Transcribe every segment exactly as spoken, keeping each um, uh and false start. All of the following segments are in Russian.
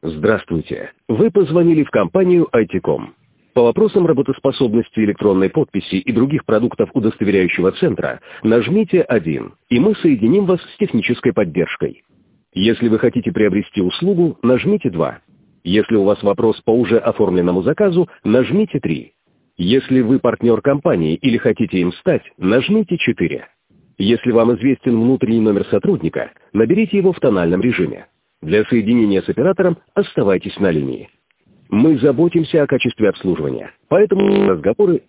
Здравствуйте. Вы позвонили в компанию ай ти ком. По вопросам работоспособности электронной подписи и других продуктов удостоверяющего центра нажмите один, и мы соединим вас с технической поддержкой. Если вы хотите приобрести услугу, нажмите два. Если у вас вопрос по уже оформленному заказу, нажмите три. Если вы партнер компании или хотите им стать, нажмите четыре. Если вам известен внутренний номер сотрудника, наберите его в тональном режиме. Для соединения с оператором оставайтесь на линии. Мы заботимся о качестве обслуживания, поэтому разговоры...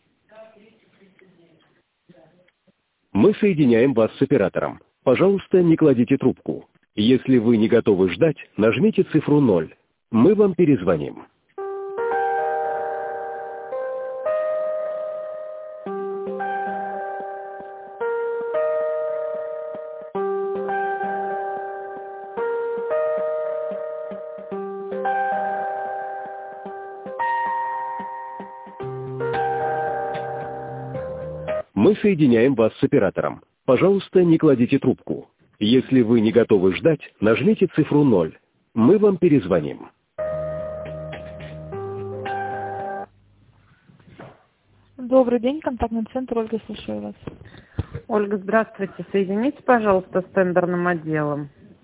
Мы соединяем вас с оператором. Пожалуйста, не кладите трубку. Если вы не готовы ждать, нажмите цифру ноль. Мы вам перезвоним. Мы соединяем вас с оператором. Пожалуйста, не кладите трубку. Если вы не готовы ждать, нажмите цифру ноль. Мы вам перезвоним. Добрый день, контактный центр, Ольга, слушаю вас. Ольга, здравствуйте. Соедините, пожалуйста, с тендерным отделом.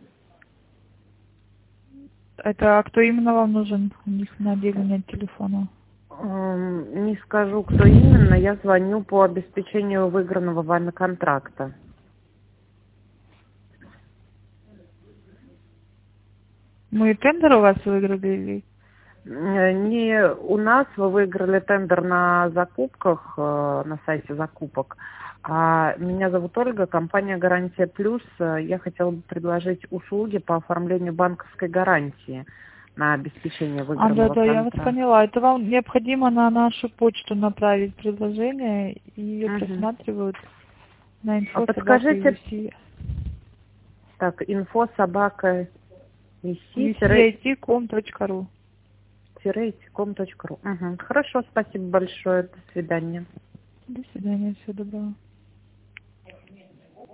Это кто именно вам нужен? У них на отделе нет телефона. Не скажу, кто именно. Я звоню по обеспечению выигранного вами контракта. Мы тендер у вас выиграли или... Не у нас, вы выиграли тендер на закупках, на сайте закупок. А меня зовут Ольга, компания «Гарантия Плюс». Я хотела бы предложить услуги по оформлению банковской гарантии на обеспечение выигранного контракта. А, да, да, контракта. я вас поняла. Это вам необходимо на нашу почту направить предложение, и ее угу. просматривают на инфо. А подскажите... Так, инфо собака ай ти ком точка ру. ай ти ком точка ру. Угу. Хорошо, спасибо большое. До свидания. До свидания, всего доброго.